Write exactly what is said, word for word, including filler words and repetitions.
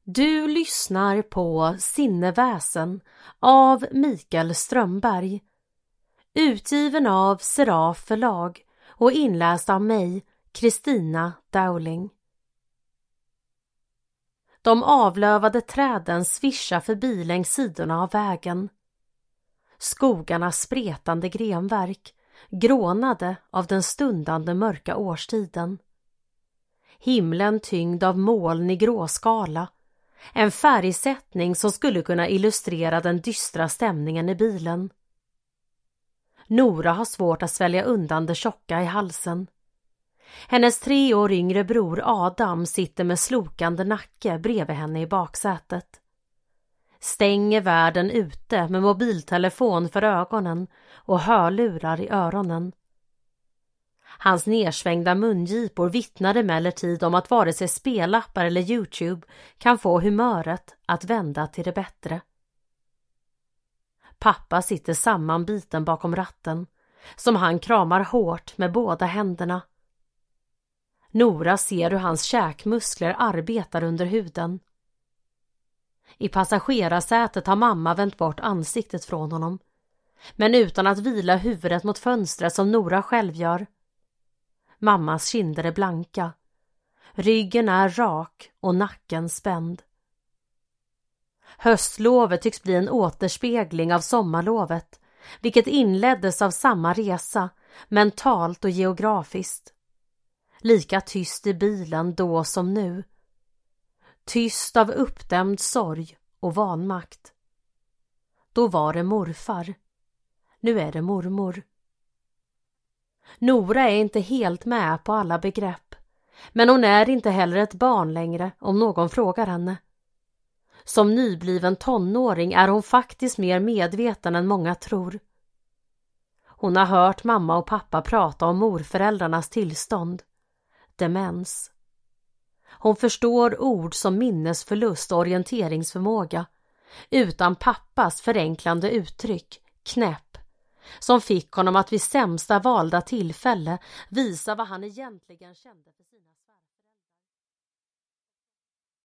Du lyssnar på Sinneväsen av Mikael Strömberg, utgiven av Seraf förlag och inläst av mig, Kristina Dowling. De avlövade träden svischar förbi längs sidorna av vägen. Skogarnas spretande grenverk grånade av den stundande mörka årstiden. Himlen tyngd av moln i gråskala, en färgsättning som skulle kunna illustrera den dystra stämningen i bilen. Nora har svårt att svälja undan det tjocka i halsen. Hennes tre år yngre bror Adam sitter med slokande nacke bredvid henne i baksätet. Stänger världen ute med mobiltelefon för ögonen och hörlurar i öronen. Hans nersvängda mungipor vittnar emellertid om att vare sig spelappar eller YouTube kan få humöret att vända till det bättre. Pappa sitter sammanbiten bakom ratten, som han kramar hårt med båda händerna. Nora ser hur hans käkmuskler arbetar under huden. I passagerarsätet har mamma vänt bort ansiktet från honom, men utan att vila huvudet mot fönstret som Nora själv gör. Mammas kinder är blanka. Ryggen är rak och nacken spänd. Höstlovet tycks bli en återspegling av sommarlovet, vilket inleddes av samma resa, mentalt och geografiskt. Lika tyst i bilen då som nu. Tyst av uppdämd sorg och vanmakt. Då var det morfar. Nu är det mormor. Nora är inte helt med på alla begrepp, men hon är inte heller ett barn längre om någon frågar henne. Som nybliven tonåring är hon faktiskt mer medveten än många tror. Hon har hört mamma och pappa prata om morföräldrarnas tillstånd. Demens. Hon förstår ord som minnesförlust och orienteringsförmåga, utan pappas förenklande uttryck, knäpp, som fick honom att vid sämsta valda tillfälle visa vad han egentligen kände för sina